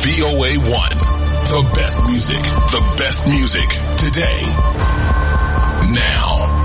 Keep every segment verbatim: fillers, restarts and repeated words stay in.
V O A one. The best music, the best music today, now.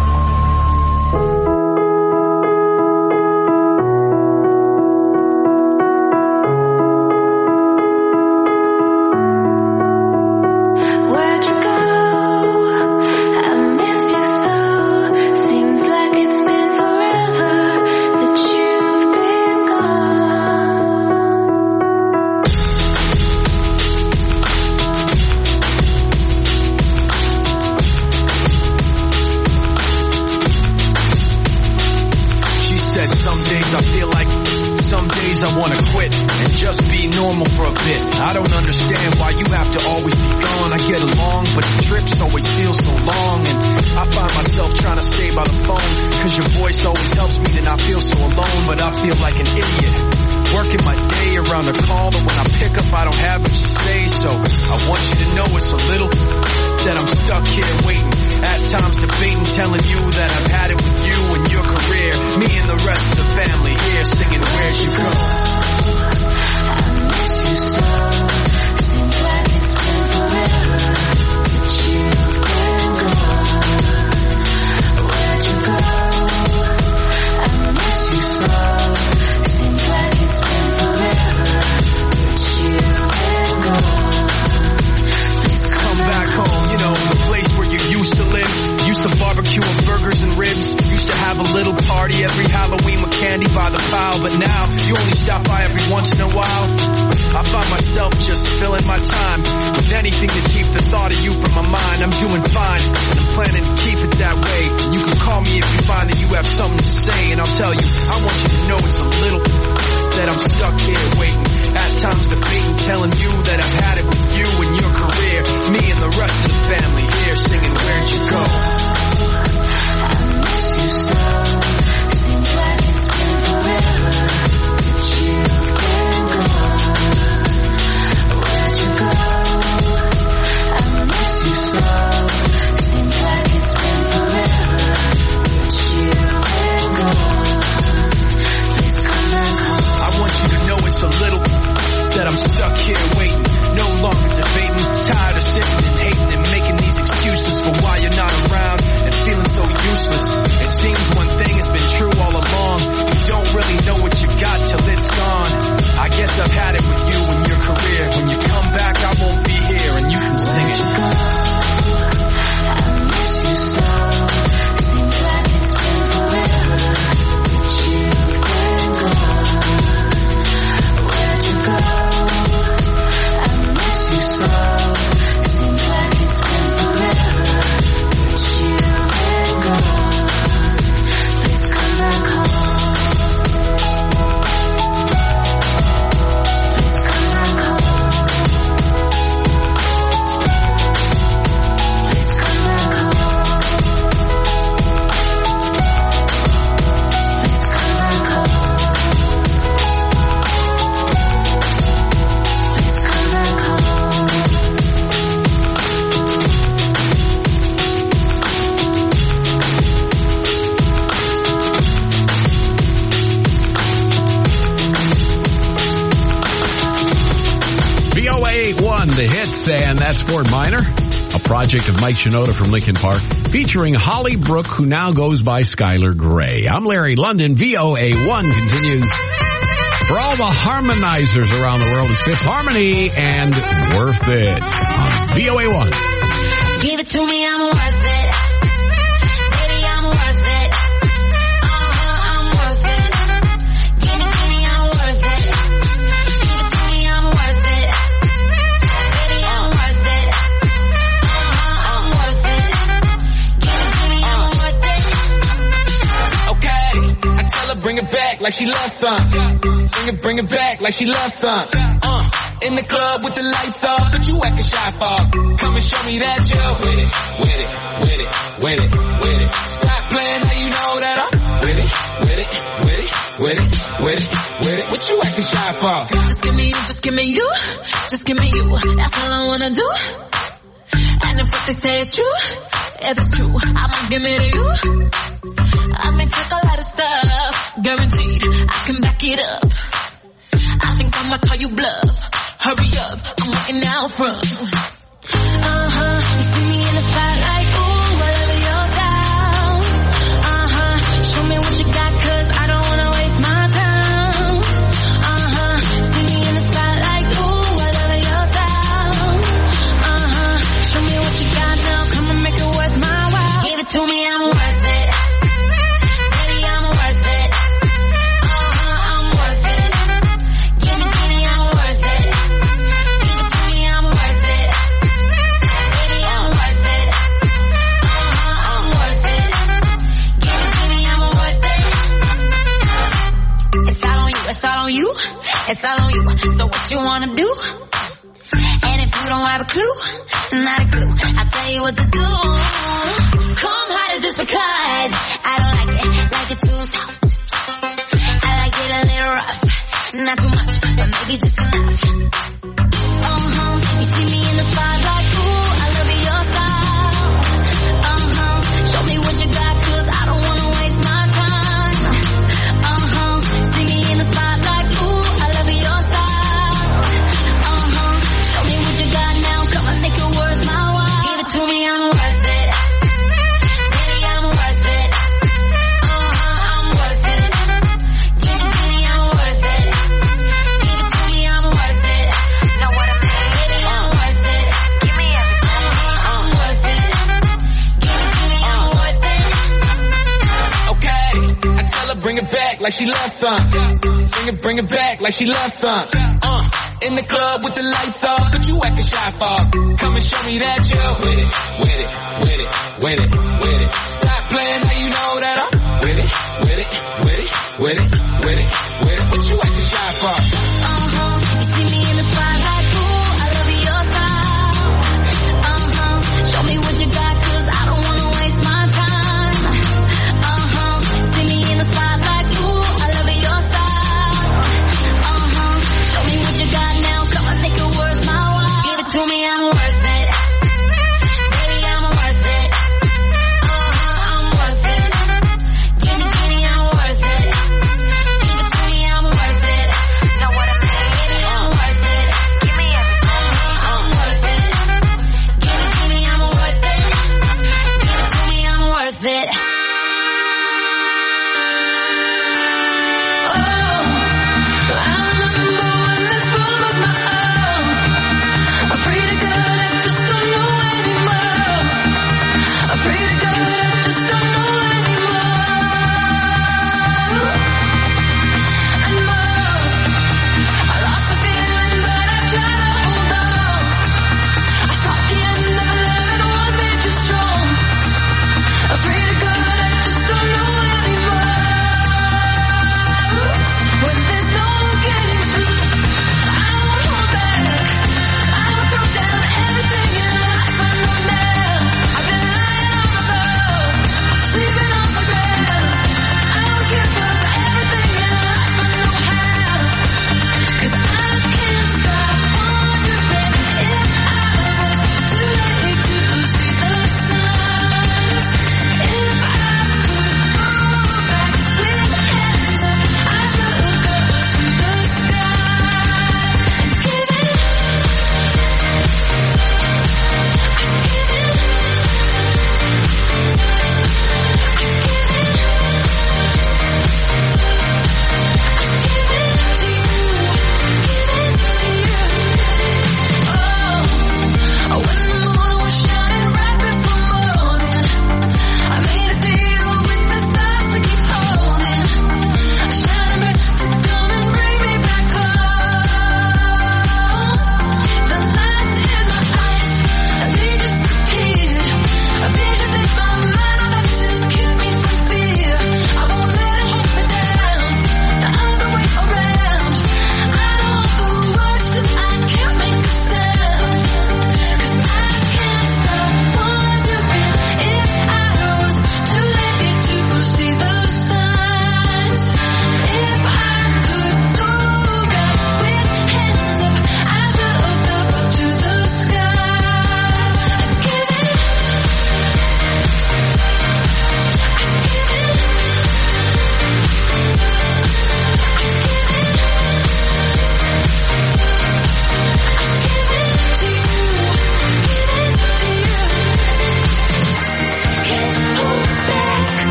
And that's Fort Minor, a project of Mike Shinoda from Linkin Park, featuring Holly Brooke, who now goes by Skylar Grey. I'm Larry London. V O A one continues. For all the harmonizers around the world, it's Fifth Harmony and Worth It on V O A one. Give it to me, I'm worth it. Baby, I'm worth it. Uh-huh, I'm worth it. Give it to me, I'm worth it. Give it to me, I'm worth it. Baby, I'm worth it. Uh-huh, I'm worth it. Give it to me, I'm worth it. Okay, I tell her bring it back like she loves some. Bring it, bring it back like she loves some. Uh. In the club with the lights off, but you acting shy for. Come and show me that you're with it, with it, with it, with it, with it. Stop playing, now you know that I'm with it, with it, with it, with it, with it, with it. What you acting shy for? Just give me you, just give me you, just give me you. That's all I wanna do. And if what they say is true, if it's true, I'ma give it to you. I may take a lot of stuff, guaranteed I can back it up. I think I'ma call you bluff. Hurry hurry up, I'm waiting out front. Uh-huh, you see me in the spotlight, ooh, I love your style. Uh-huh, show me what you got, cause I don't wanna waste my time. Uh-huh, see me in the spotlight, ooh, I love your style. Uh-huh, show me what you got now, come and make it worth my while. Give it to me, I'm worth it. Baby, I'm worth it. Uh-huh, I'm worth it. Give it to me, I'm worth it. Give it to me, I'm worth it. Baby, I'm worth it. Uh-huh, I'm worth it. Give it to me, I'm worth it. It's all on you, it's all on you. It's all on you, so what you wanna do? And if you don't have a clue, not a clue, I'll tell you what to do. Come harder just because I don't like it, like it too soft. I like it a little rough, not too much, but maybe just enough. Uh-huh, you see me in the spotlight, ooh, I love your style. Uh-huh, show me what you got, cause I don't wanna waste my time. Uh-huh, see me in the spotlight, ooh, I love your style. Uh-huh, show me what you got now, come on, make it worth my while. Give it to me, I'm worth it. Baby, I'm worth it. Uh-huh, I'm worth it. Give it to me, I'm worth it. Give it to me, I'm worth it. Know what I mean? Baby, I'm worth it. Give me everything. Uh-huh, I'm worth it. Give it to me, I'm worth it. Okay, I tell her bring it back like she loves some. Bring it, bring it back like she loves some. Uh, in the club with the lights off, but you acting shy for. Come and show me that you're with it, with it, with it, with it, with it. Stop playing, now you know that I'm with it, with it, with it, with it, with it, with it. What you acting shy for? Uh-huh, you see me in the spotlight, ooh, I love your style. Uh-huh, show me what you got, cause I don't wanna waste my time. Uh-huh, see me in the spotlight, ooh, I love your style. Uh-huh, show me what you got now, come on, make it worth my while. Give it to me, I'm worth it. Baby, I'm worth it. Uh-huh, I'm worth it. Give it to me, I'm worth it. Give it to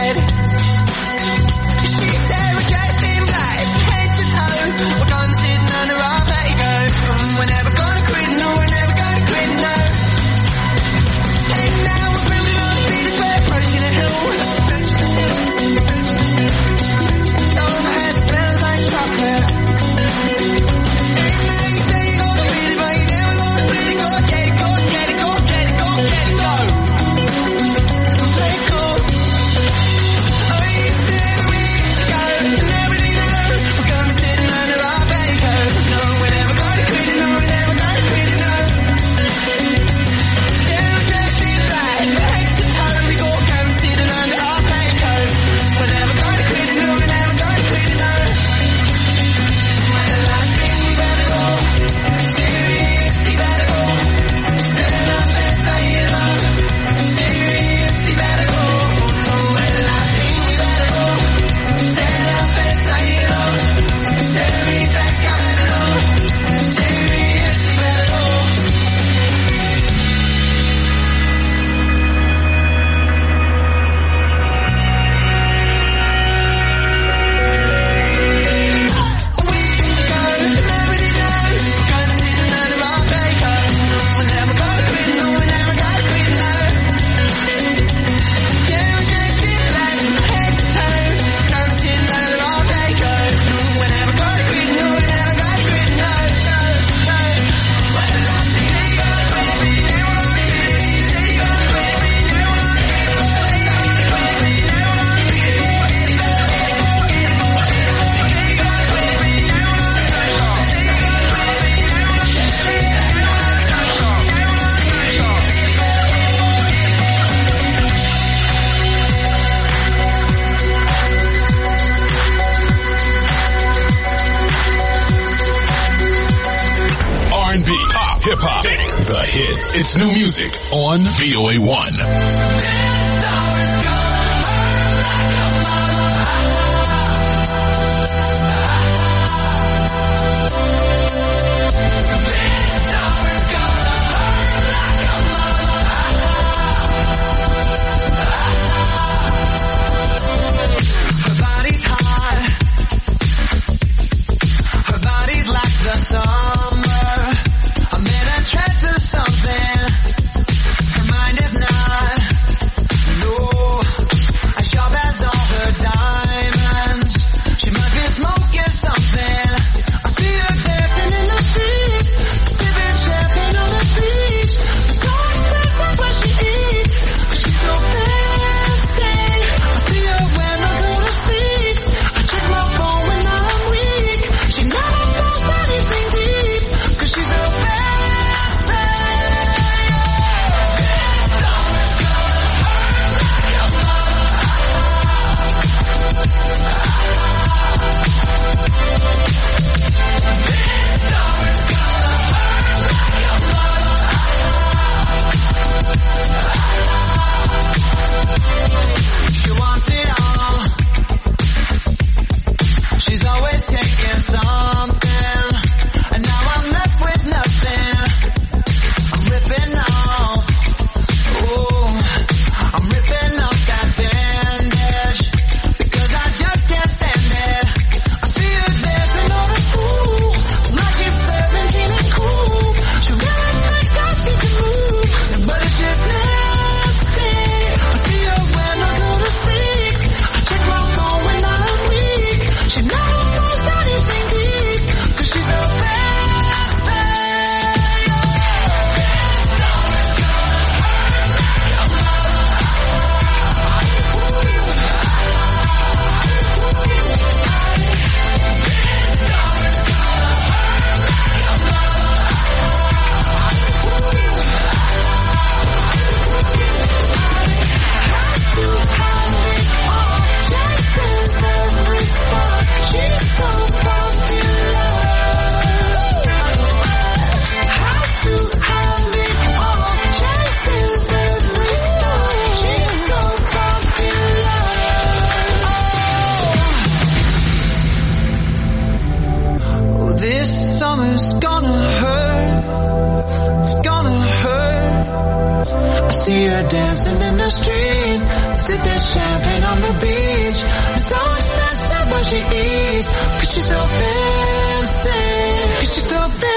bed. She said we're dressed in black, head to toe. We're gonna sit under our petticoat. We're never gonna quit, no, we're never gonna quit, no. And now we're building our feet as we're approaching a hill. So my hair smells like chocolate. And now you say you're gonna beat it, but you never gonna beat it. Go get it, go get it, go get it, go get it, go. Play it cool. Oh, you said we need to go, and everything knows we're gonna be sitting under our petticoat. No, we're never gonna quit it, no, we're never gonna quit it, no. Yeah, we're dressed in black, head to toe. We go come sitting under our petticoat. We're never gonna quit it, no, we're never gonna quit it, no. Well, I think we better go. Seriously, better go. Stand up and say it loud. Seriously, better go. Well, I think we better go. Stand up and say it loud. Seriously, better go. Seriously, better go. We go, nobody knows. We're gonna sit under our petticoat. We're never gonna quit, no, we're never gonna quit, no. Yeah, we're dressed in black, head to toe. Gonna sit under our petticoat. We're never gonna quit, no, we're never gonna quit, no, no, no. Well, I think they gonna quit. They gonna quit. They gonna quit. They gonna R and B, pop, hip hop, dance, the hits. It's new music on V O A one. Her body's hot. Her body's like the summer. I'm in a trance or something. Her mind is not. she's so fancy. Cause she's so fancy.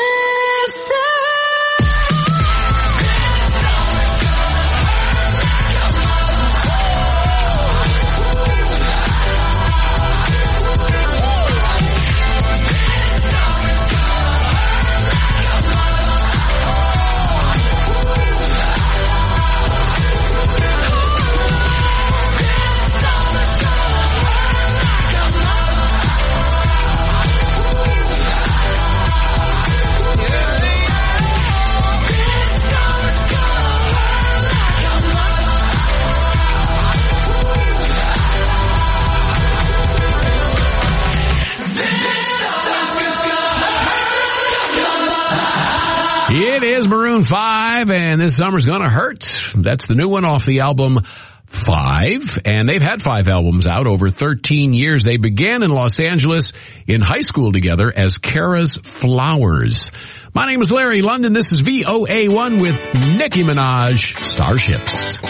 It is Maroon five, and this summer's gonna hurt. That's the new one off the album Five, and they've had five albums out over thirteen years. They began in Los Angeles in high school together as Kara's Flowers. My name is Larry London. This is V O A one with Nicki Minaj, Starships.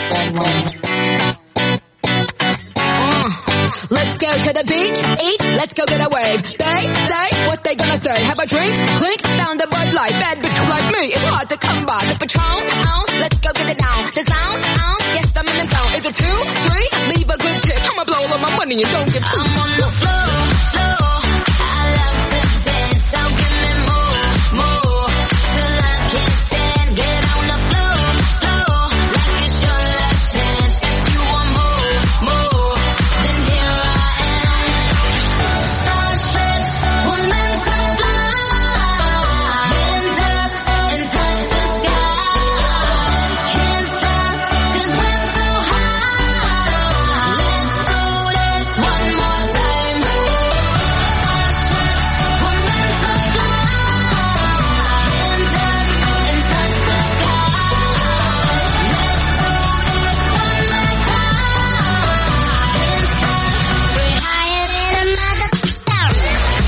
Let's go to the beach, eat, let's go get a wave. They say what they gonna say. Have a drink, clink, found a Bud Light. Bad bitch like me, it's hard to come by. The Patron, oh, let's go get it now. The sound, oh, yes, I'm in the zone. Is it two, three? Leave a good tip. I'ma blow all of my money and don't get too I'm on the floor, floor. I love to dance, so give me more, more. Till I can't stand, get on the floor, floor. Like it's your last chance. If you want more, more, then here I am. Starships were meant to fly. Hands up and touch the sky. Can't stop 'cause we're so high. Let's do this one more time. Starships were meant to fly. Hands up and touch the sky. Let's do this one more time. Can't stop. We're higher than a mother.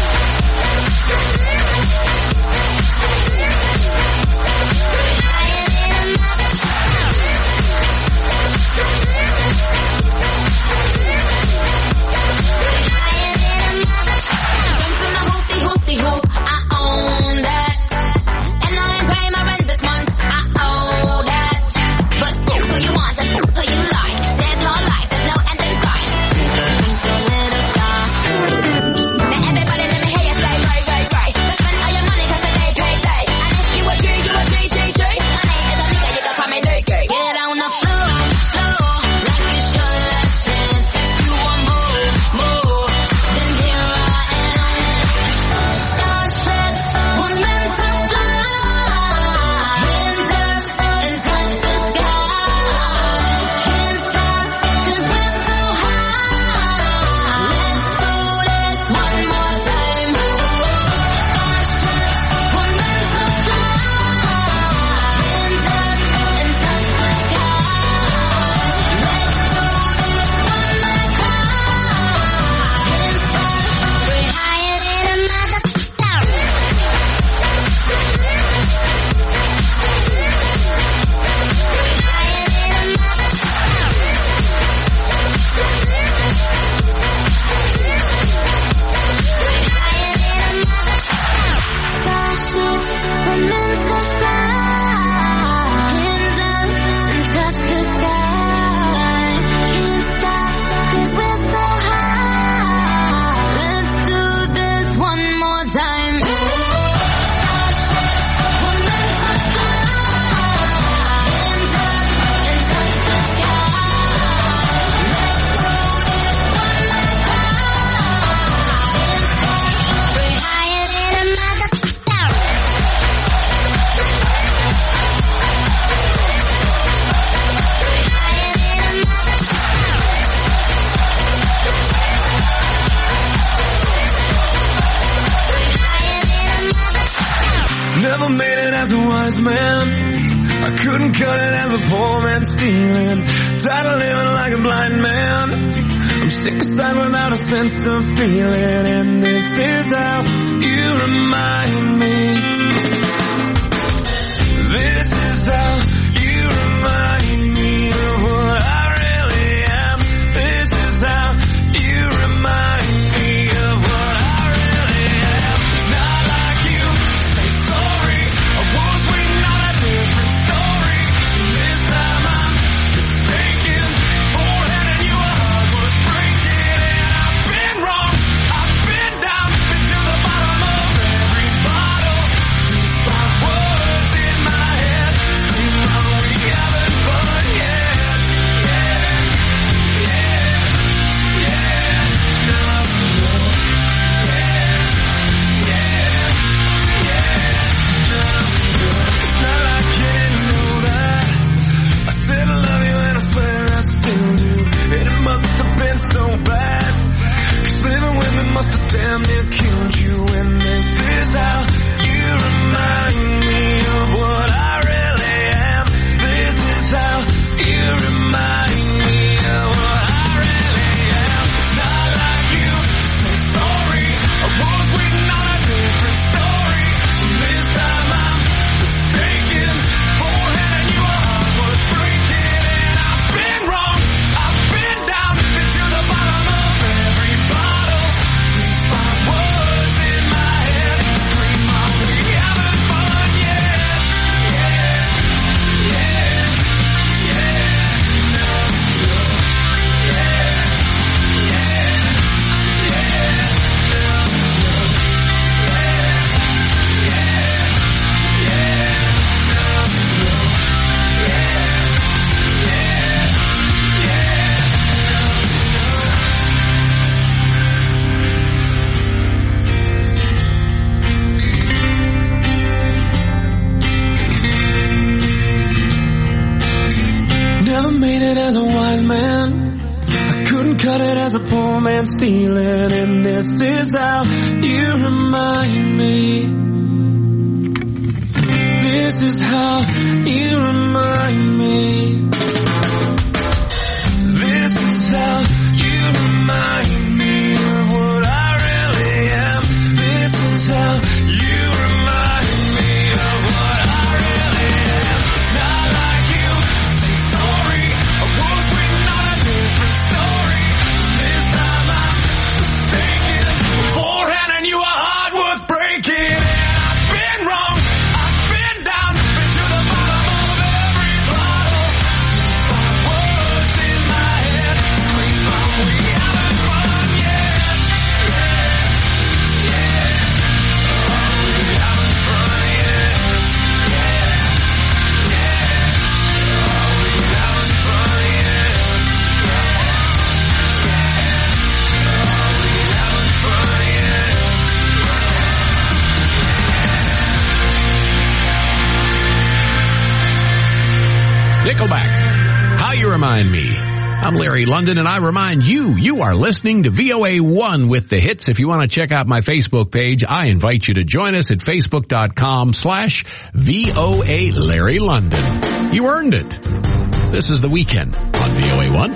Came from a hoopty hoopty hoop, I own that. And I ain't paying my rent this month, I owe that. But fuck who you want and fuck who you like. Dance all life, there's no ending right. Twinkle, twinkle, little star. Now everybody let me hear you say right, right, right. But spend all your money 'cause the day payday. And if you a G, you a G, G, G. My name is a nigga, you can call me Nicky. Get on the floor, floor. Like it's your last chance. If you want more, more, then here I am. Starships were meant to fly. Hands up and touch the sky. Can't stop 'cause we're so high. Let's do this one more time. Starships were meant to fly. Hands up and touch the sky. Let's do this one more time. Can't stop. We're higher than a mother. Starships were meant to fly. Hands up and touch the sky. Can't stop 'cause we're so high. Let's do this one more time. Starships were meant to fly. Hands up and touch the sky. Let's do this one more time. We're higher than a mother. Never made it as a wise man. I couldn't cut it as a poor man stealing. Tired of living like a blind man. I'm sick aside without a sense of feeling. And this is how you remind me. This is how you remind me of what I really am. This is how you remind me of what I really poor man stealing, and this is how you remind me. This is how you remind me. This is how you remind me of what I really am. This is how you remind me of what I really am. Not like you, say sorry. I was written on a different story. This time I'm mistaken. Beforehand I knew a heart worth breaking. And I've been wrong, I've been down, been to the bottom of every bottle. Five words in my head, scream from we haven't fun yet. Yeah, yeah. Oh, we haven't fun yet. Yeah, yeah. Oh, we haven't fun yet. Yeah, yeah. Oh, we haven't fun yet. Nickelback, How You Remind Me. I'm Larry London, and I remind you, you are listening to V O A one with the hits. If you want to check out my Facebook page, I invite you to join us at facebook.com slash VOA Larry London. You earned it. This is The Weekend on V O A one.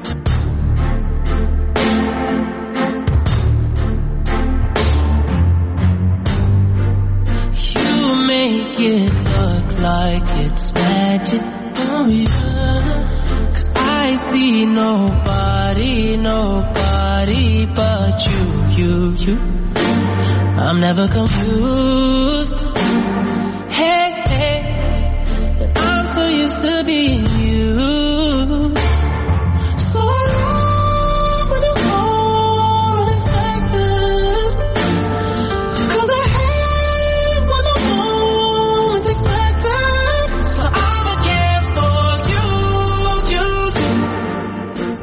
You make it look like it's magic. Oh yeah. 'Cause I see nobody, nobody but you, you, you. I'm never confused. Hey, hey. And I'm so used to being used. So I love when you call unexpected. 'Cause I hate when the moment's expected. So I'ma care for you, you, you.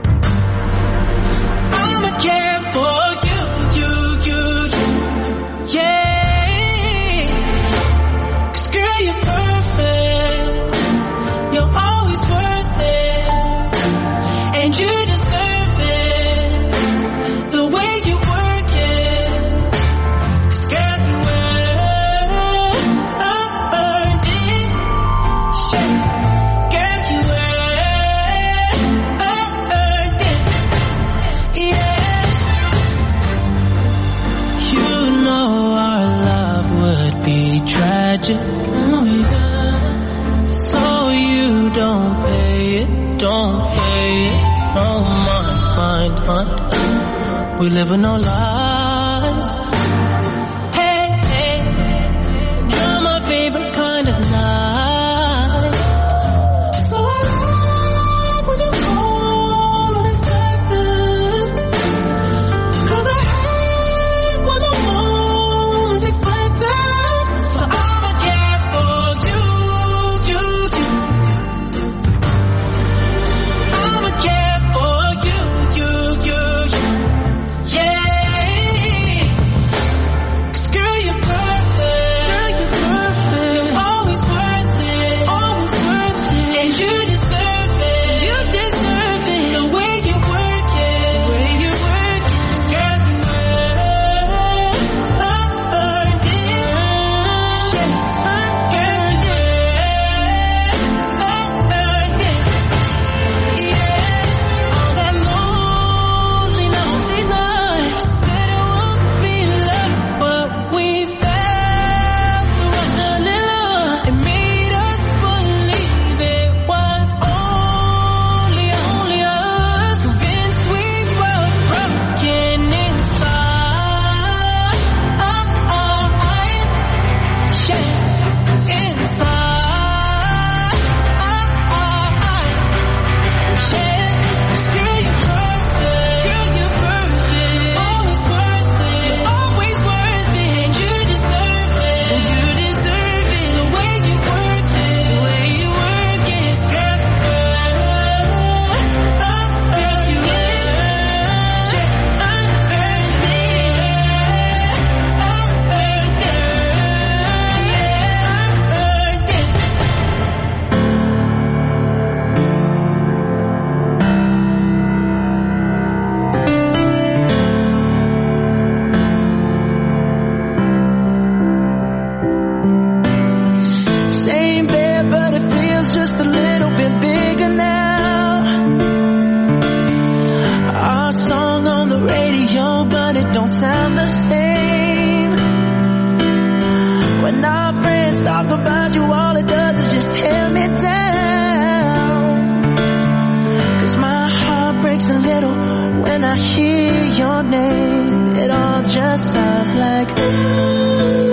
I'ma care for you, you, you, you. Yeah. 'Cause girl, you're perfect. You're always worth it. And you deserve it. The way you work it. 'Cause girl, you earned it. Shit. Girl, you earned it. Yeah. You know our love would be tragic. Oh yeah. So you don't pay it, don't pay it. No mind, mind, mind. We live in no lies. Hey, hey, you're my favorite kind of night. So I love when you call unexpected. 'Cause I hate when the moment's expected. So I'ma care for you, you, you. I'ma care for you, you, you, you. Yeah. the radio, but it don't sound the same. When our friends talk about you, all it does is just tear me down. Cause my heart breaks a little when I hear your name. It all just sounds like ooh.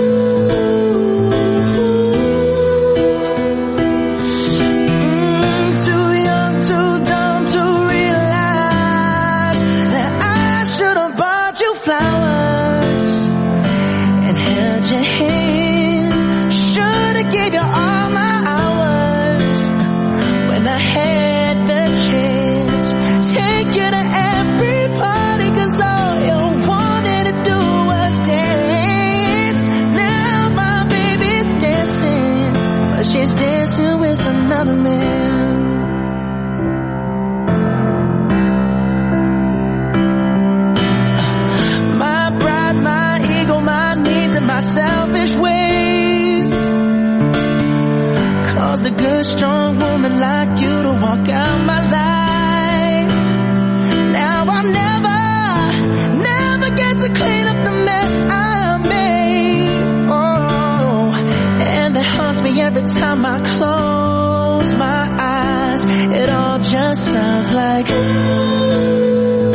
A good strong woman like you to walk out my life. Now I'll never, never get to clean up the mess I made. Oh, and that haunts me every time I close my eyes. It all just sounds like ooh.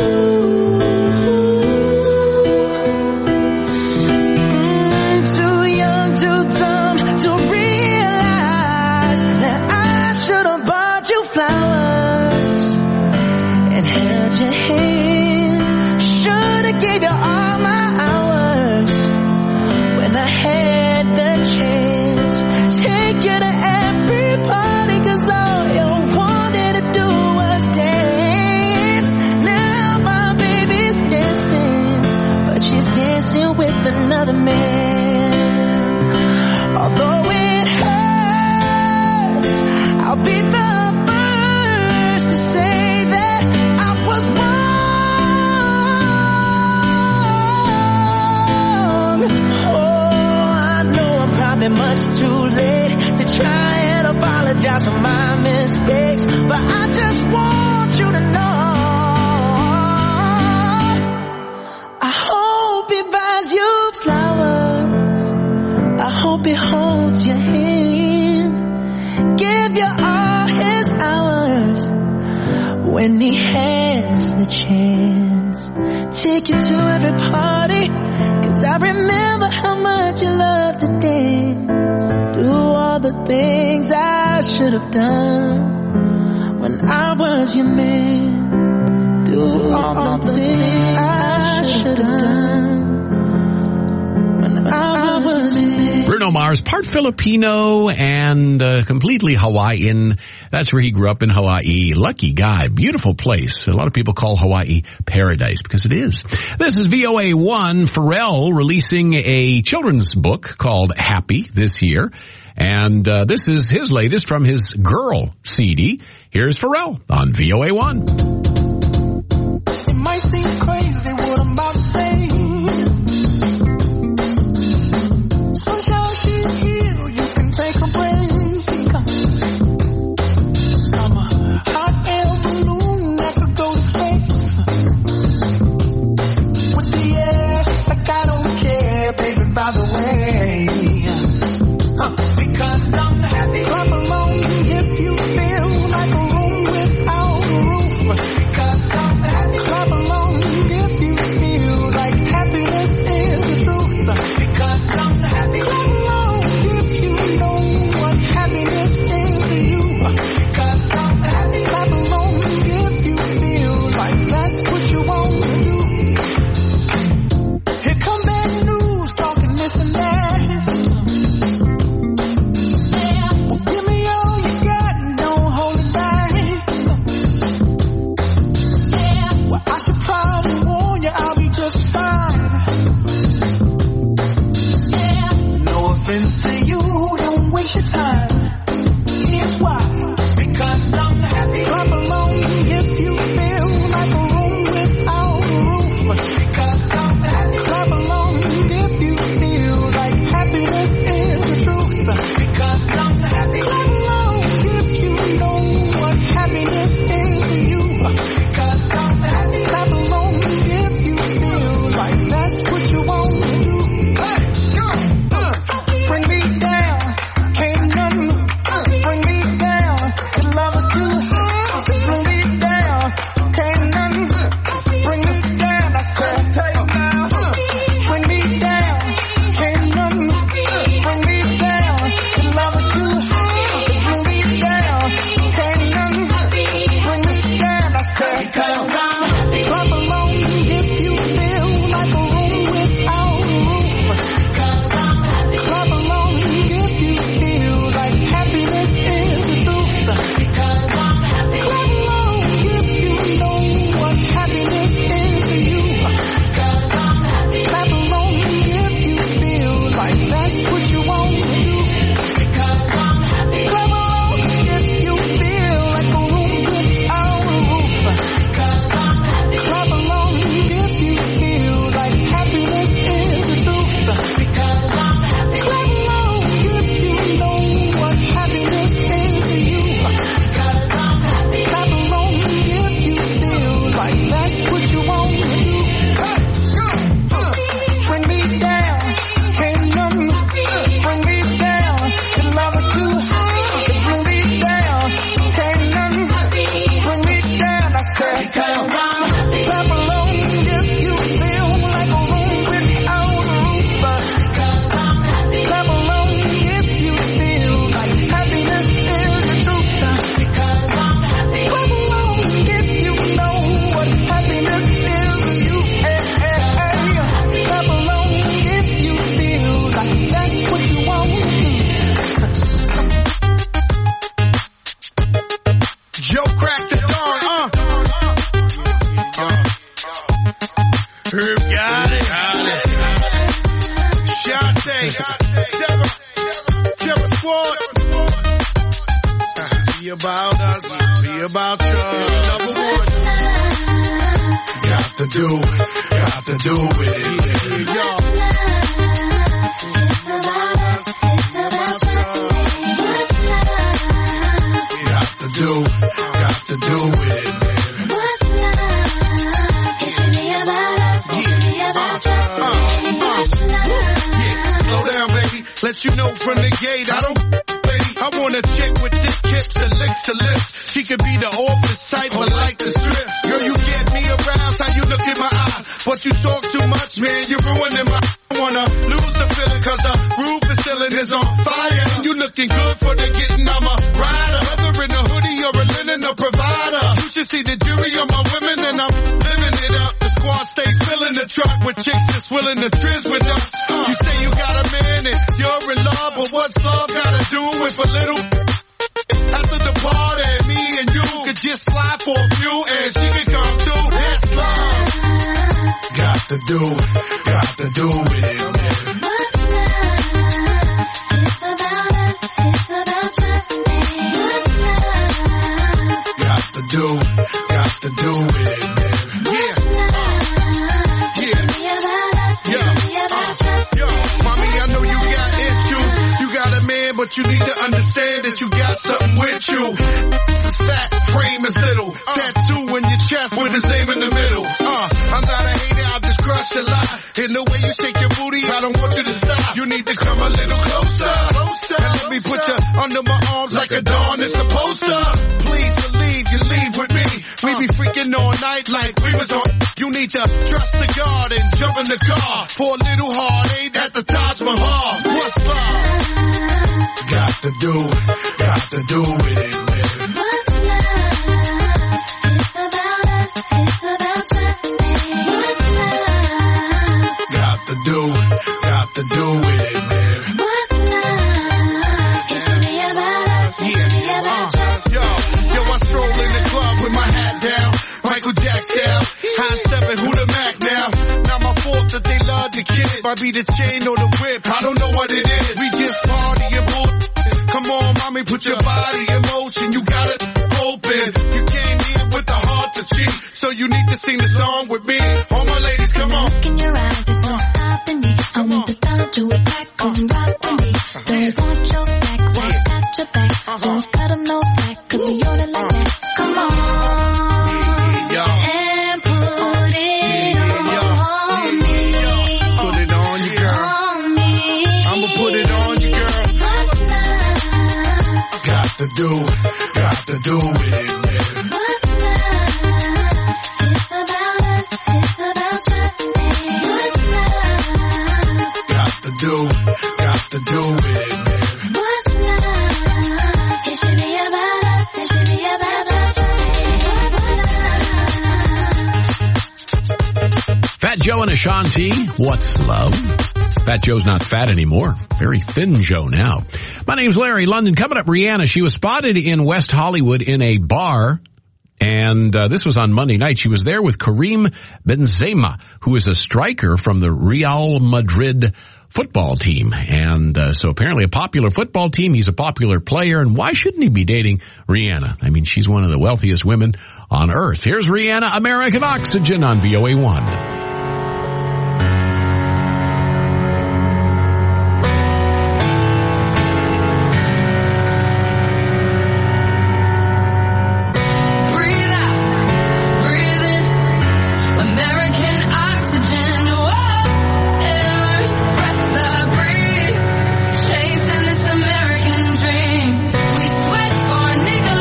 Flowers and held your hand. Should've gave you all my hours when I had the chance. Take you to every party, cause all you wanted to do was dance. Now my baby's dancing, but she's dancing with another man. Although it hurts, I'll be the say that I was wrong. Oh, I know I'm probably much too late to try and apologize for my mistakes, but I just want you to know I hope he buys you flowers. I hope he holds your hand, give you all his hours when he has the chance. Take you to every party, cause I remember how much you loved to dance. Do all the things I should have done when I was your man. Do all the things I should have done when I was your man. Bruno Mars, part Filipino and uh, completely Hawaiian. That's where he grew up, in Hawaii. Lucky guy. Beautiful place. A lot of people call Hawaii paradise because it is. This is V O A one. Pharrell releasing a children's book called Happy this year. And uh, this is his latest from his Girl C D. Here's Pharrell on V O A one. It might seem crazy what I'm about to say. Sunshine, she's here. You can take a break. I'm a hot air balloon that could go to space. With the air, like I don't care, baby, by the way. Huh. Because I'm happy. Clap along if you feel like a room without a roof. Because I'm happy. Clap along if you Herb got it. Shante. Terror. Terror Squad. Be about us. Be about you. Number one. Got to do. Got to do with it. Y'all. Got to do. Got to do with it. Let you know from the gate, I don't, baby. I want a chick with thick hips and licks to lips. She could be the office type, but like the strip. Girl, you get me aroused, how you look in my eye. But you talk too much, man, you're ruining my. I wanna lose the feeling, cause the roof is ceiling is on fire. And you looking good for the getting, I'm a rider. Whether in a hoodie or a linen, a provider. You should see the jury on my women, and I'm living it up. The squad stays filling the truck with chicks that's willing to trizz with us. You say you got a man and you're in love, but what's love gotta do with a little? After the party, me and you could just slide for a few, and she could come too. That's love. Got to do, got to do with it, man. What's love? It's about us. It's about trust me. What's love? Got to do, got to do with it, man. Yeah. Yeah. Yeah. Yo, mommy, I know you got issues. You got a man, but you need to understand that you got something with you. It's fat, frame is little. Uh, tattoo in your chest with his name in the middle. Uh, I'm not a hater, I'll just crush a lot. In the way you shake your booty, I don't want you to stop. You need to come a little closer. Closer. And let me put you under my arms like a dawn is supposed to. Please believe you leave with me. We be freaking all night like we was on. You need to trust the God and jump in the car for a little heartache at the Taj Mahal. What's love? Got to do, got to do with it, man. What's love? It's about us. It's about trust me. What's love? Got to do, got to do with it, man. What's love? It should be about us. It should be about trust me. Yo, yo, I stroll in the club with my hat down. Michael Jackson down. High seven, who the Mac now? Not my fault that they love the kid. Might be the chain or the whip. I don't know what it is. We just party and bull. Come on, mommy, put your body in motion. You got it open. You came here with the heart to cheat. So you need to sing the song with me. All my ladies, come on. Look in your eyes, there's no stopping me. I want the time to attack, come rock with me. Don't want your slack, won't got your back. Don't cut them no slack, cause we on it like that. Come on. And put it on me. Put it on you, girl. On me. I'ma put it on you, girl. Got to do, got to do with it, man. What's love? It's about us. It's about trust me. What's love? Got to do, got to do with it, man. What's love? It should be about us. It should be about trust me. Fat Joe and Ashanti, what's love? Fat Joe's not fat anymore. Very thin Joe now. My name's Larry London. Coming up, Rihanna. She was spotted in West Hollywood in a bar, and uh, this was on Monday night. She was there with Karim Benzema, who is a striker from the Real Madrid football team. And uh, so apparently a popular football team. He's a popular player, and why shouldn't he be dating Rihanna? I mean, she's one of the wealthiest women on earth. Here's Rihanna, American Oxygen on V O A one.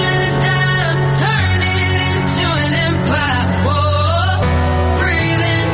Breathing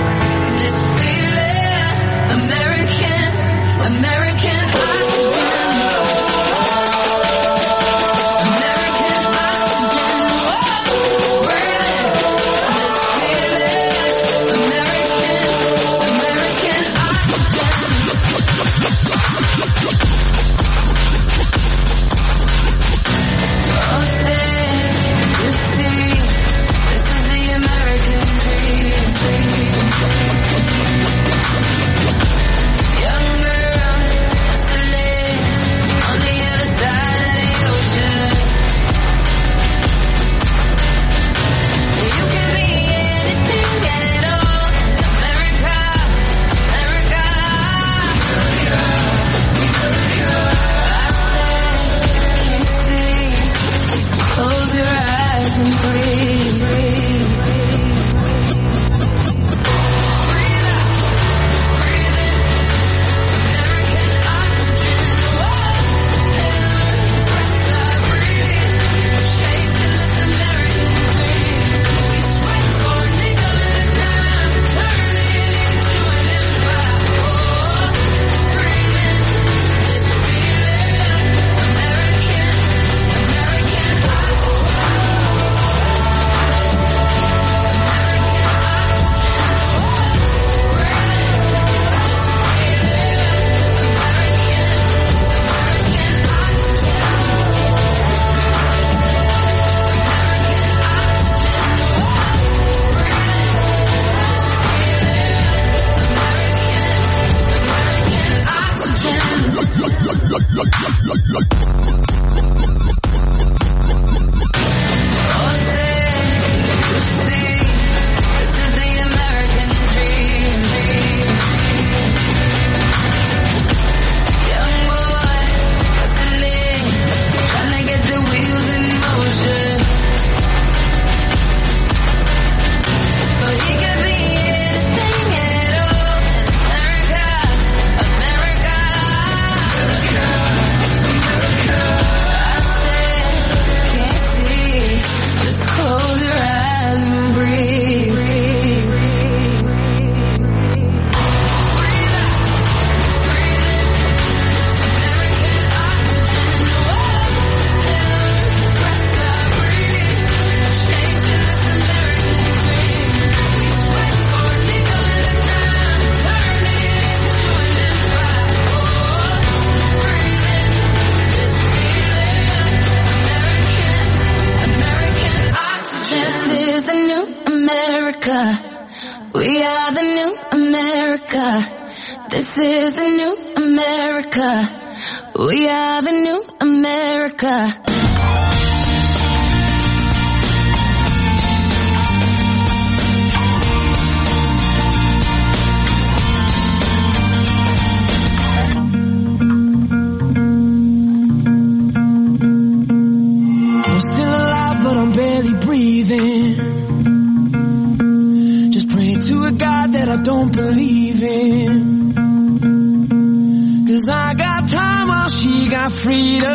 new America. This is the new America. We are the new America. I'm still alive, but I'm barely breathing. Just praying to a God that I don't believe in. Cause I got time while she got freedom.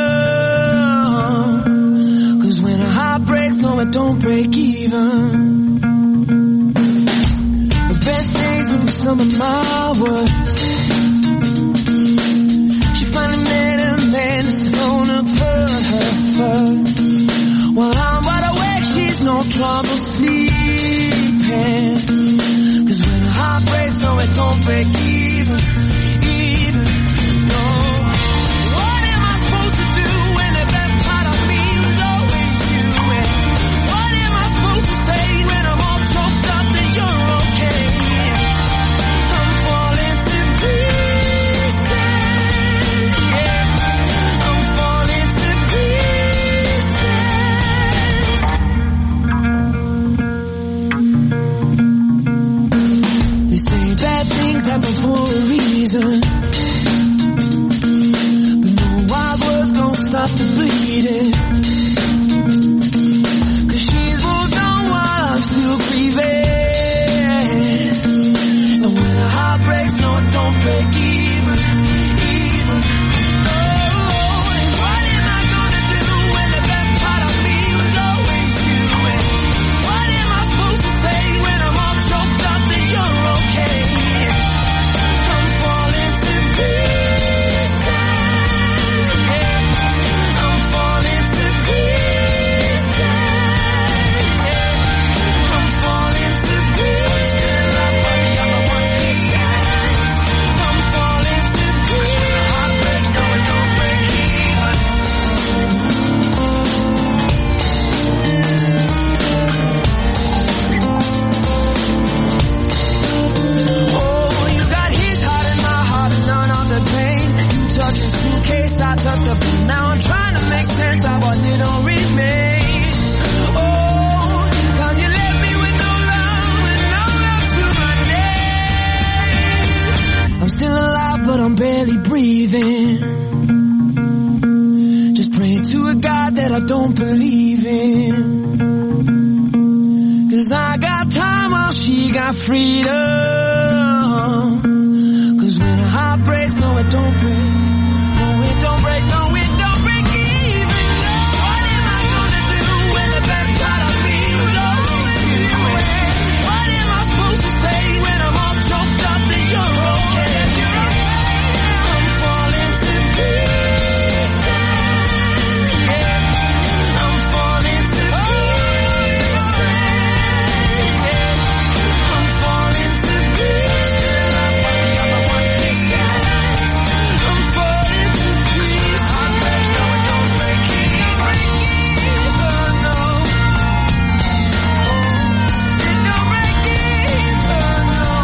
Cause when a heart breaks, no it don't break even. The best days will be some of my worst. She finally met a man that's gonna put her first. While I'm wide awake, she's no trouble sleeping. Cause when a heart breaks, no it don't break even. Even. What am I supposed to do when the best part of me was always you? And what am I supposed to say when I'm all choked up that you're okay? I'm falling to pieces, yeah. I'm falling to pieces. They say bad things happen for a reason. Stop the bleeding. Cause she's moved on while I'm still grieving. And when a heart breaks, no it don't break even. Even. Oh, and what am I gonna do when the best part of me was always you? And what am I supposed to say when I'm all choked up that you're okay? I'm falling to pieces. Now I'm trying to make sense of what little remains. Oh, cause you left me with no love and no love to my name. I'm still alive, but I'm barely breathing. Just praying to a God that I don't believe in. Cause I got time while she got freedom. Cause when a heart breaks, no it don't break. No it don't break, no it don't break even. What am I gonna do when the best part of me was always you? What am I supposed to say when I'm all choked up that you're okay? I'm falling to pieces. Yeah. I'm falling to pieces. I'm falling to pieces. I'm falling to pieces. Heart breaks, no it don't break even. No, it don't break even. No,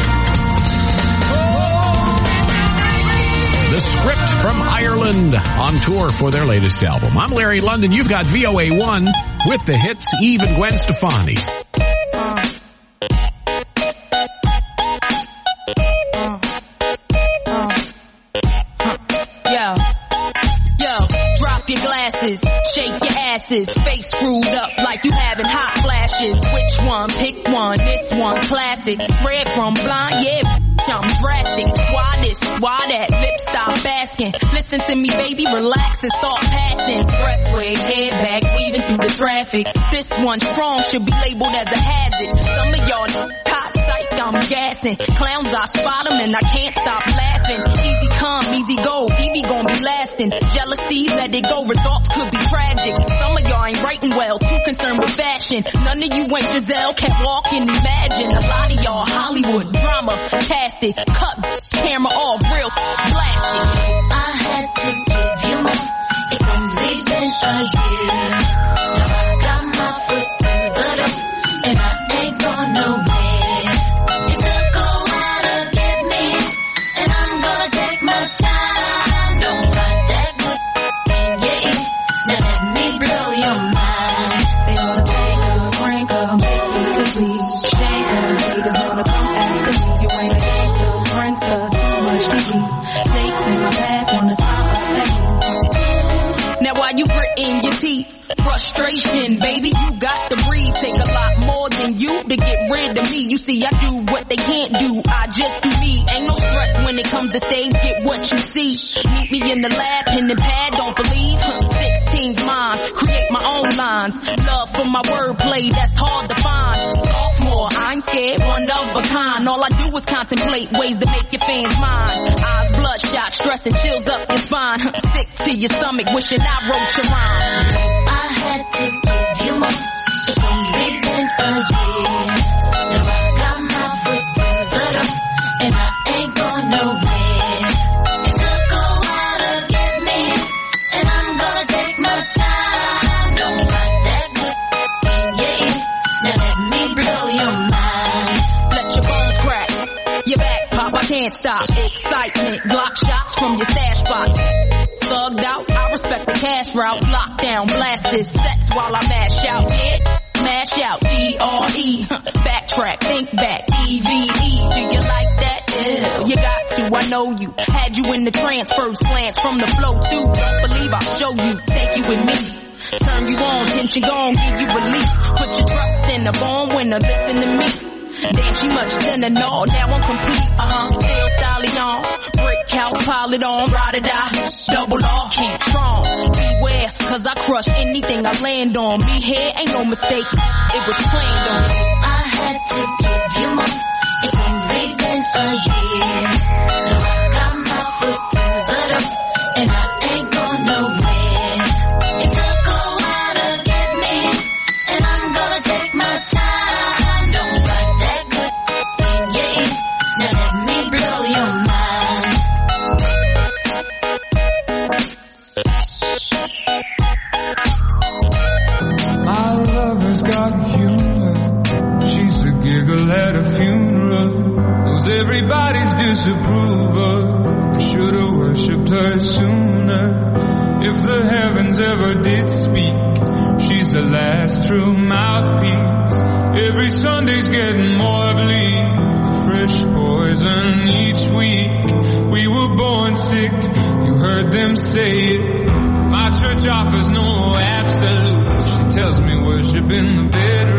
oh, it don't break even. The Script from Ireland on tour for their latest album. I'm Larry London. You've got V O A one with the hits, Eve and Gwen Stefani. Yo, yo, drop your glasses, shake your asses, face screwed up like you having hot flashes. Which one? Pick one. This one classic. Red from blind, yeah. I'm drastic. Why this? Why that? Lip stop asking. Listen to me, baby, relax and start passing. Expressway, head back, weaving through the traffic. This one strong should be labeled as a hazard. Some of y'all hot psych, I'm gassing. Clowns, I spot them and I can't stop laughing. Easy come, easy go, Evie gon' be lasting. Jealousy, let it go, results could be tragic. Some of y'all ain't writing well, too concerned with fashion. None of you ain't Giselle, can't walk and imagine. A lot of y'all Hollywood drama, cast it, cut, camera off, real blasted. I had to give you more. It's only been a year. Now I got my foot through the door, and I ain't going nowhere. It took a energy. Snakes in my path on the top of the page. Now while you gritting your teeth, frustration, baby, you got to breathe. Take a lot more than you to get rid of me. You see, I do what they can't do. I just do me. Ain't no stress when it comes to stage. Get what you see. Meet me in the lab, pen and pad. Don't believe. sixteen's mine. Create my own lines. Love for my wordplay. That's hard to find. Sophomore, I ain't scared. One of a kind. All I do is contemplate ways to make your fans mine. Eyes bloodshot, stress and chills up your spine. Sick to your stomach, wishing I wrote your rhyme. I had to give you more. It's only been a year. Now I got my foot through the door, and I ain't going nowhere. It took a while to get me, and I'm gonna take my time. Don't write that good in your ear. Now let me blow your mind. Let your bones crack, your back pop, I can't stop. Excitement, block shots from your stash box. Thugged out, I respect the cash route. Lockdown, blast this sex while I mash out. Yeah, mash out, D R E. Backtrack, think back, E V E. Do you like that? Yeah, you got to, I know you. Had you in the trance, first glance from the flow too. Don't believe I'll show you, take you with me. Turn you on, tension gone, give you relief. Put your trust in the born winner, listen to me. Damn, she much thinner, no, now I'm complete, uh-huh, still styling on, brick house, pile it on, ride or die, double R, can't strong, beware, cause I crush anything I land on, me here ain't no mistake, it was planned on. I had to give you more, it's only been a year, now I got my foot through the door, and I ain't going nowhere, it took a while to get me, and I'm gonna take my time. Now let me blow your mind. My lover's got humor. She's the giggle at a funeral. Knows everybody's disapproval. I should've worshipped her sooner. If the heavens ever did speak, she's the last true mouthpiece. Every Sunday's getting more bleak. Fresh poison each week. We were born sick, you heard them say it. My church offers no absolutes. She tells me worship in the bedroom.